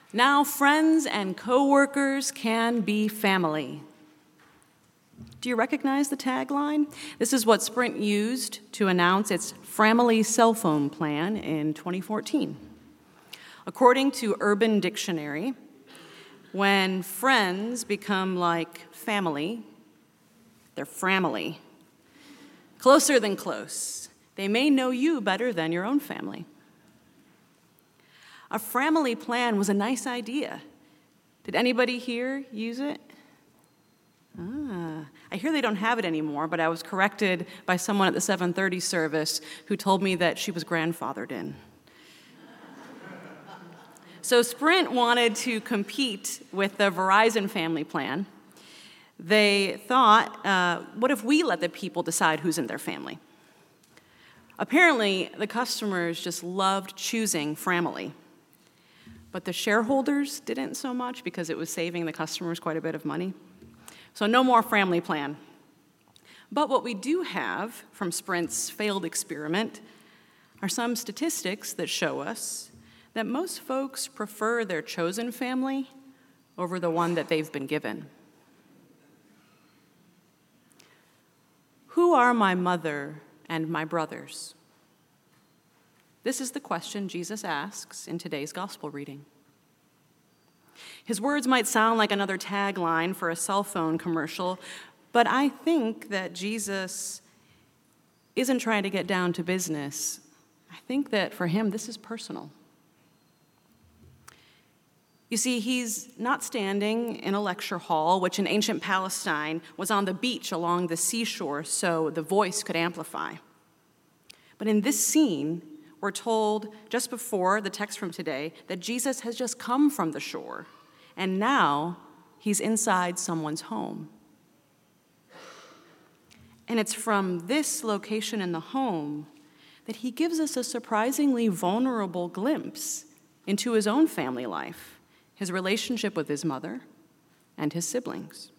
Now friends and coworkers can be family. Do you recognize the tagline? This is what Sprint used to announce its Framily cell phone plan in 2014. According to Urban Dictionary, when friends become like family, they're framily. Closer than close. They may know you better than your own family. A Framily plan was a nice idea. Did anybody here use it? I hear they don't have it anymore, but I was corrected by someone at the 7:30 service who told me that she was grandfathered in. So Sprint wanted to compete with the Verizon family plan. They thought, what if we let the people decide who's in their family? Apparently, the customers just loved choosing Framily. But the shareholders didn't so much because it was saving the customers quite a bit of money. So no more Framily plan. But what we do have from Sprint's failed experiment are some statistics that show us that most folks prefer their chosen family over the one that they've been given. Who are my mother and my brothers? This is the question Jesus asks in today's gospel reading. His words might sound like another tagline for a cell phone commercial, but I think that Jesus isn't trying to get down to business. I think that for him, this is personal. You see, he's not standing in a lecture hall, which in ancient Palestine was on the beach along the seashore so the voice could amplify. But in this scene, we're told just before the text from today that Jesus has just come from the shore, and now he's inside someone's home. And it's from this location in the home that he gives us a surprisingly vulnerable glimpse into his own family life, his relationship with his mother and his siblings.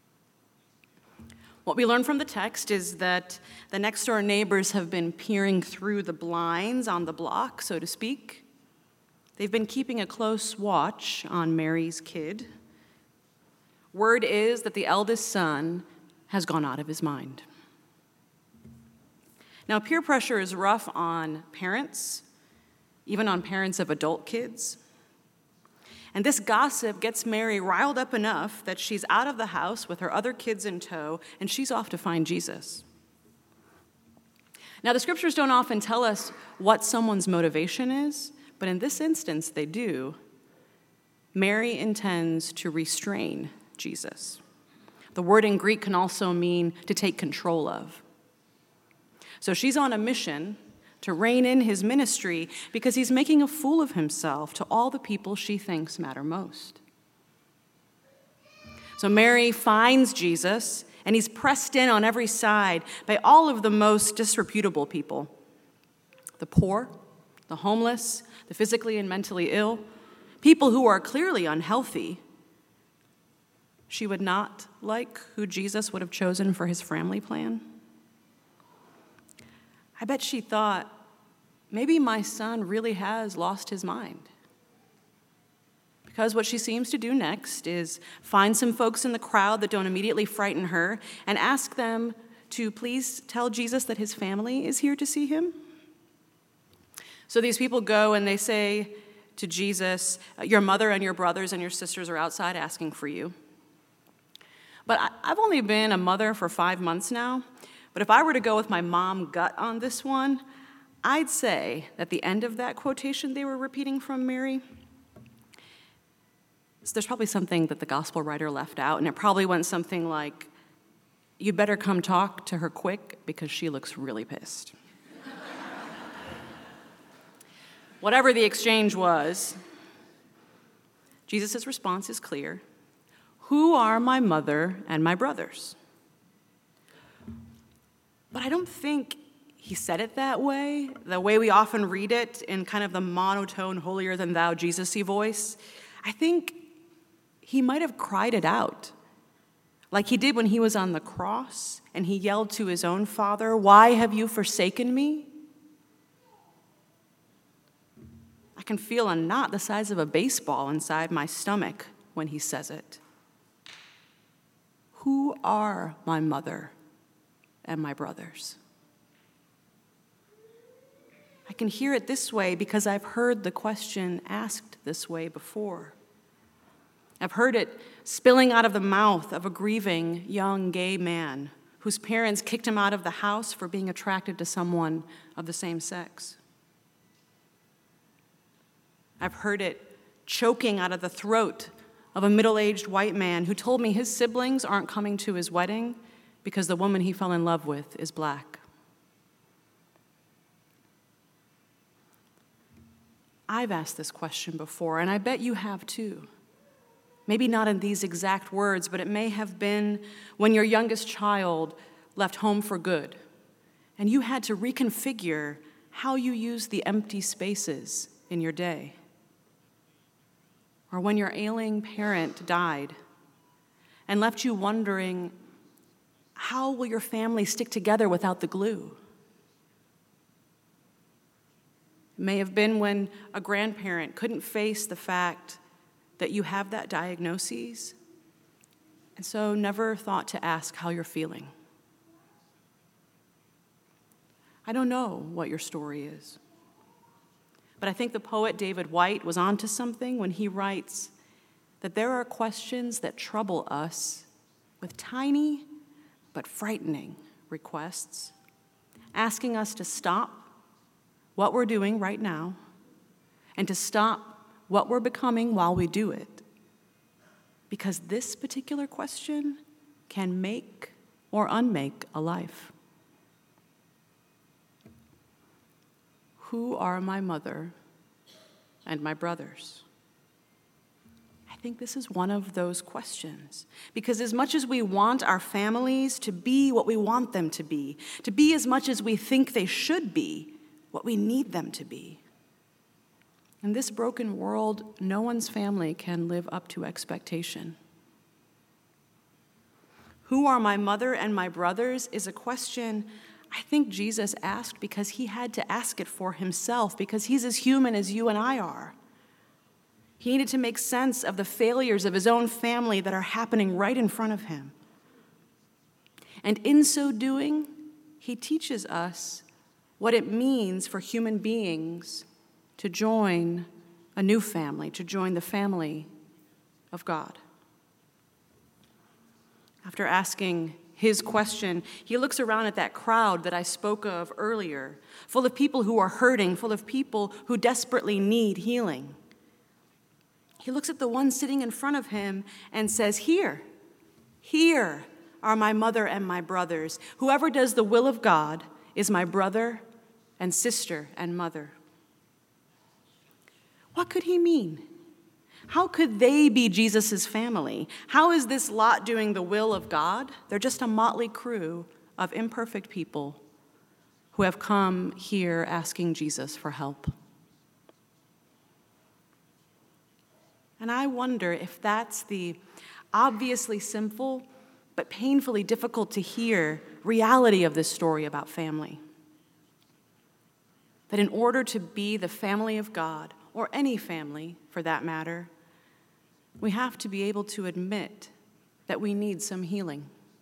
What we learn from the text is that the next-door neighbors have been peering through the blinds on the block, so to speak. They've been keeping a close watch on Mary's kid. Word is that the eldest son has gone out of his mind. Now, peer pressure is rough on parents, even on parents of adult kids. And this gossip gets Mary riled up enough that she's out of the house with her other kids in tow, and she's off to find Jesus. Now, the scriptures don't often tell us what someone's motivation is, but in this instance, they do. Mary intends to restrain Jesus. The word in Greek can also mean to take control of. So she's on a mission to rein in his ministry because he's making a fool of himself to all the people she thinks matter most. So Mary finds Jesus, and he's pressed in on every side by all of the most disreputable people. The poor, the homeless, the physically and mentally ill, people who are clearly unhealthy. She would not like who Jesus would have chosen for his family plan. I bet she thought, maybe my son really has lost his mind. Because what she seems to do next is find some folks in the crowd that don't immediately frighten her and ask them to please tell Jesus that his family is here to see him. So these people go and they say to Jesus, your mother and your brothers and your sisters are outside asking for you. But I've only been a mother for 5 months now. But if I were to go with my mom gut on this one, I'd say that the end of that quotation they were repeating from Mary, so there's probably something that the gospel writer left out, and it probably went something like, you better come talk to her quick because she looks really pissed. Whatever the exchange was, Jesus' response is clear. Who are my mother and my brothers? But I don't think he said it that way, the way we often read it in kind of the monotone, holier-than-thou, Jesus-y voice. I think he might have cried it out, like he did when he was on the cross, and he yelled to his own Father, "Why have you forsaken me?" I can feel a knot the size of a baseball inside my stomach when he says it. Who are my mother and my brothers? I can hear it this way because I've heard the question asked this way before. I've heard it spilling out of the mouth of a grieving young gay man whose parents kicked him out of the house for being attracted to someone of the same sex. I've heard it choking out of the throat of a middle-aged white man who told me his siblings aren't coming to his wedding because the woman he fell in love with is black. I've asked this question before, and I bet you have too. Maybe not in these exact words, but it may have been when your youngest child left home for good, and you had to reconfigure how you use the empty spaces in your day. Or when your ailing parent died and left you wondering, how will your family stick together without the glue? It may have been when a grandparent couldn't face the fact that you have that diagnosis, and so never thought to ask how you're feeling. I don't know what your story is, but I think the poet David Whyte was onto something when he writes that there are questions that trouble us with tiny but frightening requests, asking us to stop what we're doing right now and to stop what we're becoming while we do it. Because this particular question can make or unmake a life. Who are my mother and my brothers? I think this is one of those questions. Because as much as we want our families to be what we want them to be as much as we think they should be what we need them to be, in this broken world, no one's family can live up to expectation. Who are my mother and my brothers is a question I think Jesus asked because he had to ask it for himself, because he's as human as you and I are. He needed to make sense of the failures of his own family that are happening right in front of him. And in so doing, he teaches us what it means for human beings to join a new family, to join the family of God. After asking his question, he looks around at that crowd that I spoke of earlier, full of people who are hurting, full of people who desperately need healing. He looks at the one sitting in front of him and says, Here are my mother and my brothers. Whoever does the will of God is my brother and sister and mother. What could he mean? How could they be Jesus' family? How is this lot doing the will of God? They're just a motley crew of imperfect people who have come here asking Jesus for help. And I wonder if that's the obviously simple but painfully difficult to hear reality of this story about family. That in order to be the family of God, or any family for that matter, we have to be able to admit that we need some healing.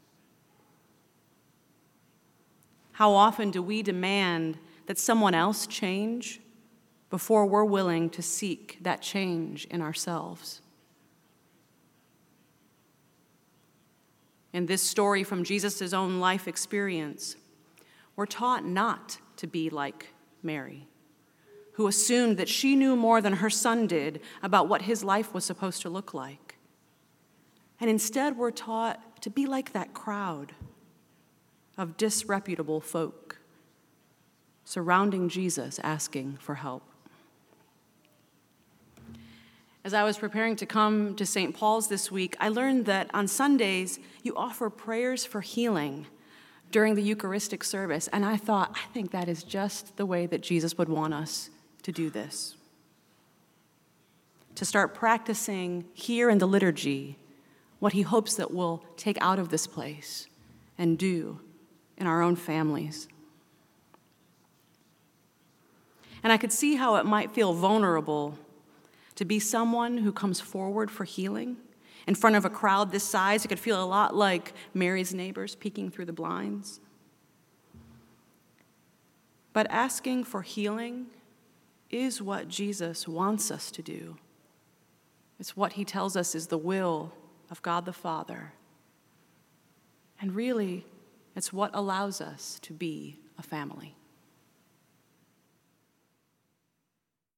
How often do we demand that someone else change before we're willing to seek that change in ourselves? In this story from Jesus' own life experience, we're taught not to be like Mary, who assumed that she knew more than her son did about what his life was supposed to look like. And instead, we're taught to be like that crowd of disreputable folk surrounding Jesus asking for help. As I was preparing to come to St. Paul's this week, I learned that on Sundays, you offer prayers for healing during the Eucharistic service. And I thought, I think that is just the way that Jesus would want us to do this. To start practicing here in the liturgy what he hopes that we'll take out of this place and do in our own families. And I could see how it might feel vulnerable to be someone who comes forward for healing. In front of a crowd this size, it could feel a lot like Mary's neighbors peeking through the blinds. But asking for healing is what Jesus wants us to do. It's what he tells us is the will of God the Father. And really, it's what allows us to be a family.